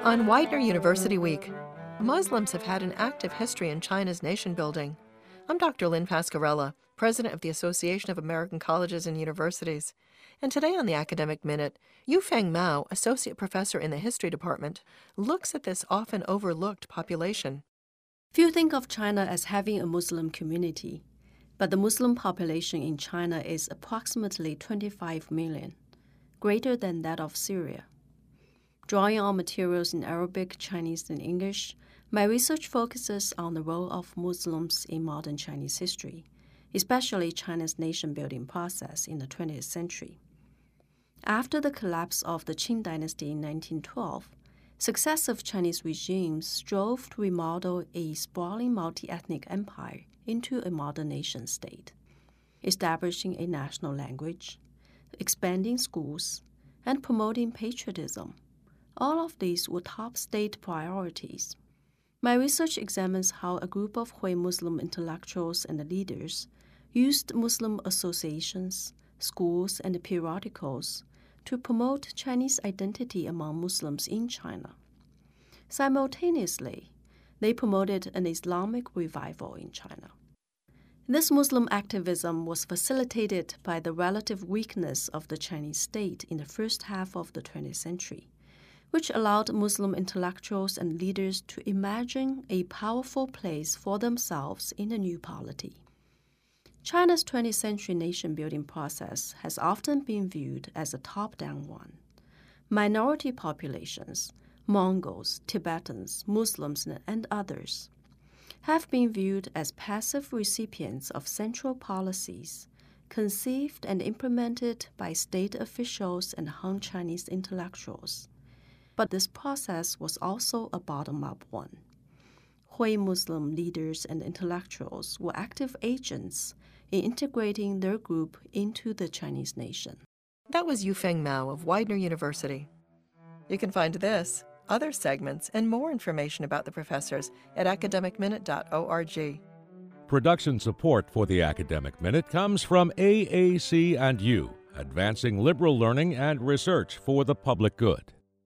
On Widener University Week, Muslims have had an active history in China's nation building. I'm Dr. Lynn Pasquarella, president of the Association of American Colleges and Universities. And today on the Academic Minute, Yufeng Mao, associate professor in the history department, looks at this often overlooked population. Few think of China as having a Muslim community, but the Muslim population in China is approximately 25 million, greater than that of Syria. Drawing on materials in Arabic, Chinese, and English, my research focuses on the role of Muslims in modern Chinese history, especially China's nation-building process in the 20th century. After the collapse of the Qing dynasty in 1912, successive Chinese regimes strove to remodel a sprawling multi-ethnic empire into a modern nation-state, establishing a national language, expanding schools, and promoting patriotism. All of these were top state priorities. My research examines how a group of Hui Muslim intellectuals and leaders used Muslim associations, schools, and periodicals to promote Chinese identity among Muslims in China. Simultaneously, they promoted an Islamic revival in China. This Muslim activism was facilitated by the relative weakness of the Chinese state in the first half of the 20th century, which allowed Muslim intellectuals and leaders to imagine a powerful place for themselves in a new polity. China's 20th century nation-building process has often been viewed as a top-down one. Minority populations, Mongols, Tibetans, Muslims, and others, have been viewed as passive recipients of central policies conceived and implemented by state officials and Han Chinese intellectuals. But this process was also a bottom-up one. Hui Muslim leaders and intellectuals were active agents in integrating their group into the Chinese nation. That was Yufeng Mao of Widener University. You can find this, other segments, and more information about the professors at academicminute.org. Production support for the Academic Minute comes from AAC&U, advancing liberal learning and research for the public good.